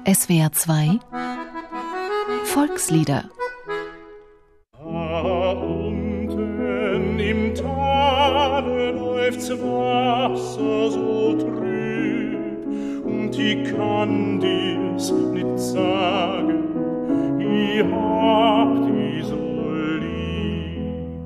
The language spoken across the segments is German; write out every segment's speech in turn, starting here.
SWR 2 Volkslieder. Unten im Tale läuft's Wasser so trüb, und ich kann dir's nicht sagen, ich hab die so lieb.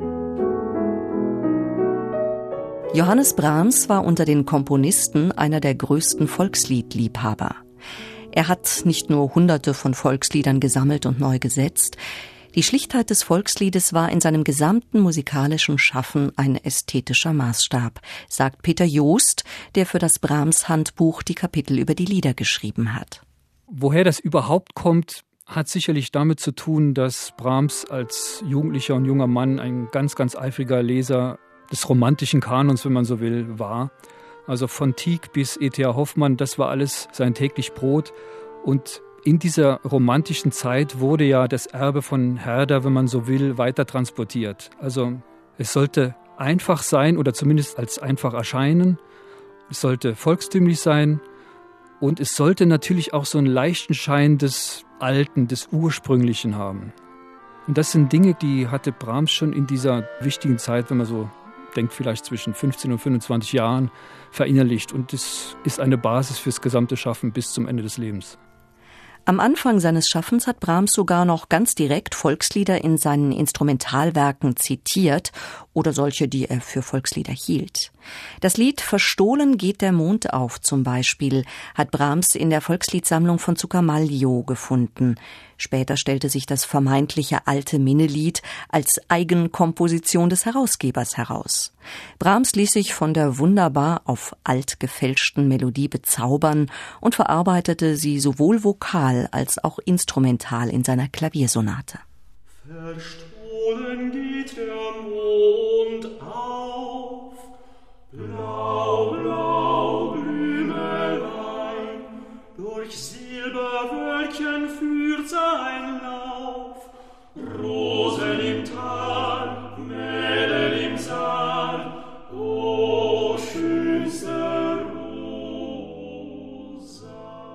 Johannes Brahms war unter den Komponisten einer der größten Volksliedliebhaber. Er hat nicht nur Hunderte von Volksliedern gesammelt und neu gesetzt. Die Schlichtheit des Volksliedes war in seinem gesamten musikalischen Schaffen ein ästhetischer Maßstab, sagt Peter Joost, der für das Brahms-Handbuch die Kapitel über die Lieder geschrieben hat. Woher das überhaupt kommt, hat sicherlich damit zu tun, dass Brahms als Jugendlicher und junger Mann ein ganz, ganz eifriger Leser des romantischen Kanons, wenn man so will, war. Also von Tieck bis E.T.A. Hoffmann, das war alles sein täglich Brot. Und in dieser romantischen Zeit wurde ja das Erbe von Herder, wenn man so will, weiter transportiert. Also es sollte einfach sein oder zumindest als einfach erscheinen. Es sollte volkstümlich sein und es sollte natürlich auch so einen leichten Schein des Alten, des Ursprünglichen haben. Und das sind Dinge, die hatte Brahms schon in dieser wichtigen Zeit, wenn man so denkt, vielleicht zwischen 15 und 25 Jahren verinnerlicht. Und das ist eine Basis fürs gesamte Schaffen bis zum Ende des Lebens. Am Anfang seines Schaffens hat Brahms sogar noch ganz direkt Volkslieder in seinen Instrumentalwerken zitiert oder solche, die er für Volkslieder hielt. Das Lied »Verstohlen geht der Mond auf« zum Beispiel hat Brahms in der Volksliedsammlung von Zuccalmaglio gefunden. Später stellte sich das vermeintliche alte Minnelied als Eigenkomposition des Herausgebers heraus. Brahms ließ sich von der wunderbar auf alt gefälschten Melodie bezaubern und verarbeitete sie sowohl vokal als auch instrumental in seiner Klaviersonate. Verstohlen geht der Mond auf, blau, blau, Blümelein, durch Silberwölkchen führt sein Lauf, Rosen im Tal, Mädel im Saal, o schönste Rosa.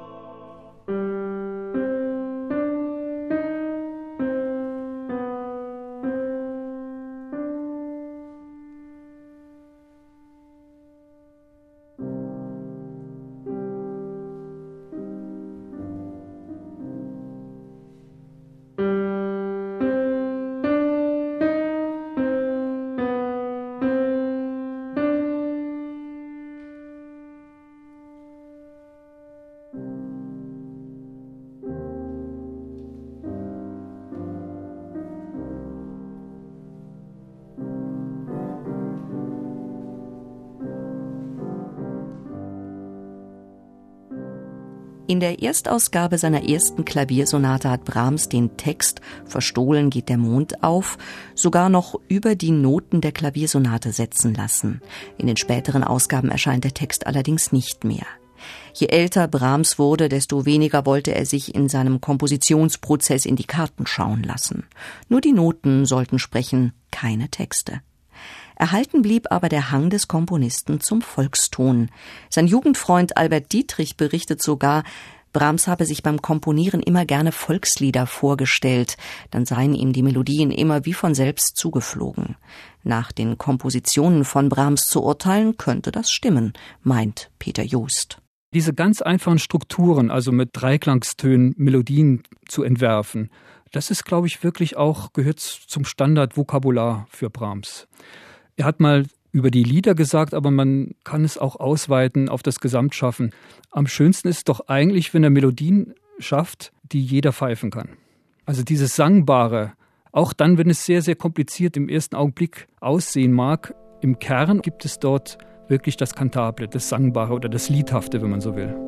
In der Erstausgabe seiner ersten Klaviersonate hat Brahms den Text »Verstohlen geht der Mond auf« sogar noch über die Noten der Klaviersonate setzen lassen. In den späteren Ausgaben erscheint der Text allerdings nicht mehr. Je älter Brahms wurde, desto weniger wollte er sich in seinem Kompositionsprozess in die Karten schauen lassen. Nur die Noten sollten sprechen, keine Texte. Erhalten blieb aber der Hang des Komponisten zum Volkston. Sein Jugendfreund Albert Dietrich berichtet sogar, Brahms habe sich beim Komponieren immer gerne Volkslieder vorgestellt, dann seien ihm die Melodien immer wie von selbst zugeflogen. Nach den Kompositionen von Brahms zu urteilen, könnte das stimmen, meint Peter Joost. Diese ganz einfachen Strukturen, also mit Dreiklangstönen Melodien zu entwerfen, das ist, glaube ich, wirklich auch, gehört zum Standardvokabular für Brahms. Er hat mal über die Lieder gesagt, aber man kann es auch ausweiten auf das Gesamtschaffen. Am schönsten ist es doch eigentlich, wenn er Melodien schafft, die jeder pfeifen kann. Also dieses Sangbare, auch dann, wenn es sehr, sehr kompliziert im ersten Augenblick aussehen mag, im Kern gibt es dort wirklich das Kantable, das Sangbare oder das Liedhafte, wenn man so will.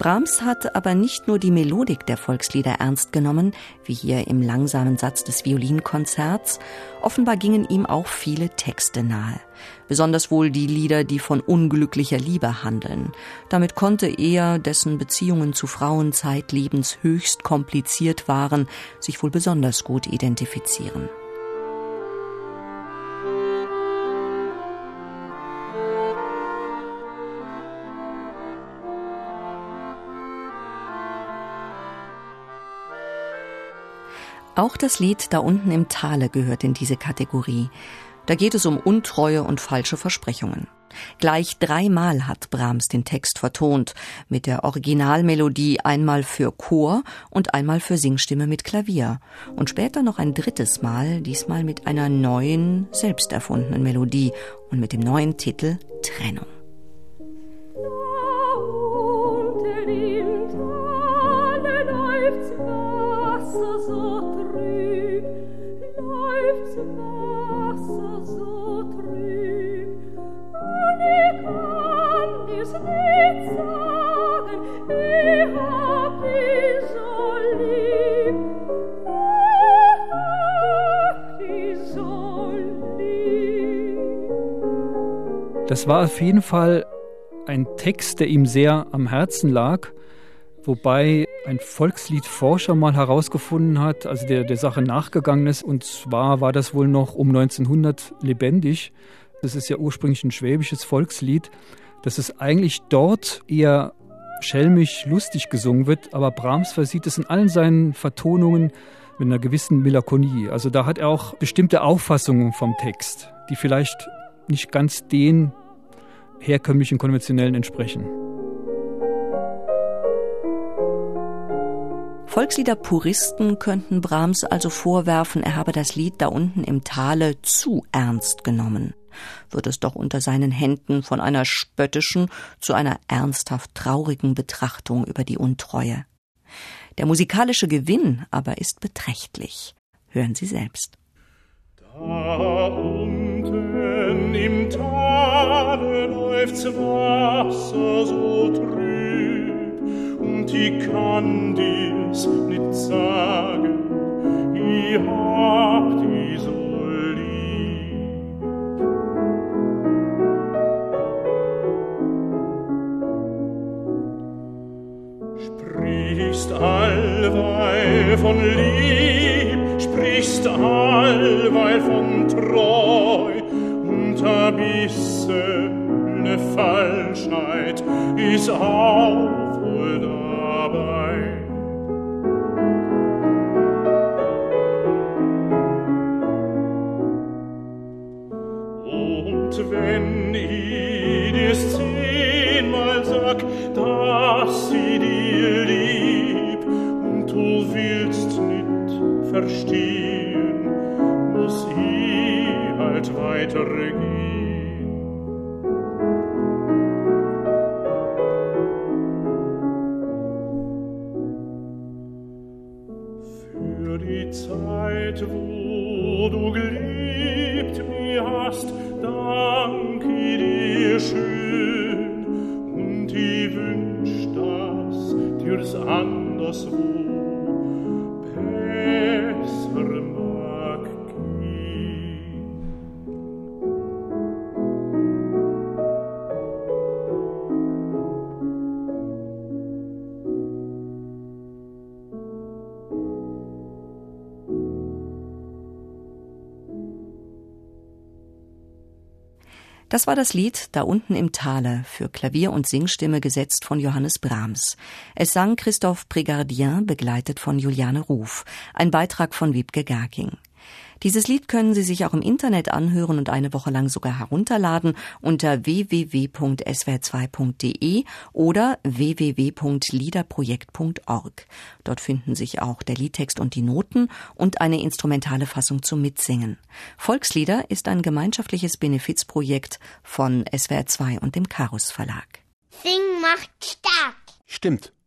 Brahms hat aber nicht nur die Melodik der Volkslieder ernst genommen, wie hier im langsamen Satz des Violinkonzerts. Offenbar gingen ihm auch viele Texte nahe. Besonders wohl die Lieder, die von unglücklicher Liebe handeln. Damit konnte er, dessen Beziehungen zu Frauen zeitlebens höchst kompliziert waren, sich wohl besonders gut identifizieren. Auch das Lied Da unten im Tale gehört in diese Kategorie. Da geht es um Untreue und falsche Versprechungen. Gleich 3-mal hat Brahms den Text vertont, mit der Originalmelodie einmal für Chor und einmal für Singstimme mit Klavier. Und später noch ein 3. Mal, diesmal mit einer neuen, selbst erfundenen Melodie und mit dem neuen Titel Trennung. Das war auf jeden Fall ein Text, der ihm sehr am Herzen lag, wobei ein Volksliedforscher mal herausgefunden hat, also der Sache nachgegangen ist, und zwar war das wohl noch um 1900 lebendig. Das ist ja ursprünglich ein schwäbisches Volkslied, dass es eigentlich dort eher schelmisch lustig gesungen wird, aber Brahms versieht es in allen seinen Vertonungen mit einer gewissen Melancholie. Also da hat er auch bestimmte Auffassungen vom Text, die vielleicht nicht ganz den herkömmlichen, konventionellen entsprechen. Volksliederpuristen könnten Brahms also vorwerfen, er habe das Lied Da unten im Tale zu ernst genommen. Wird es doch unter seinen Händen von einer spöttischen zu einer ernsthaft traurigen Betrachtung über die Untreue. Der musikalische Gewinn aber ist beträchtlich. Hören Sie selbst. Da unten im Tale läuft's Wasser so trüb, und ich kann dir's nicht sagen, ich hab die so lieb. Sprichst allweil von Lieb, sprichst allweil von Treu, und a bissene Falschheit ist auch wohl dabei. Und wenn ich dir's 10-mal sag, dass sie dir lieb, und du willst nicht verstehen, muss ich halt weitergehen. Für die Zeit, wo du geliebt mir hast, dank ich dir schön, und ich wünsch, dass dir's anderswo besser mag gehen. Das war das Lied Da unten im Tale, für Klavier und Singstimme gesetzt von Johannes Brahms. Es sang Christophe Prégardien, begleitet von Juliane Ruf. Ein Beitrag von Wiebke Gerking. Dieses Lied können Sie sich auch im Internet anhören und eine Woche lang sogar herunterladen unter www.swr2.de oder www.liederprojekt.org. Dort finden sich auch der Liedtext und die Noten und eine instrumentale Fassung zum Mitsingen. Volkslieder ist ein gemeinschaftliches Benefizprojekt von SWR2 und dem Karus Verlag. Singen macht stark. Stimmt.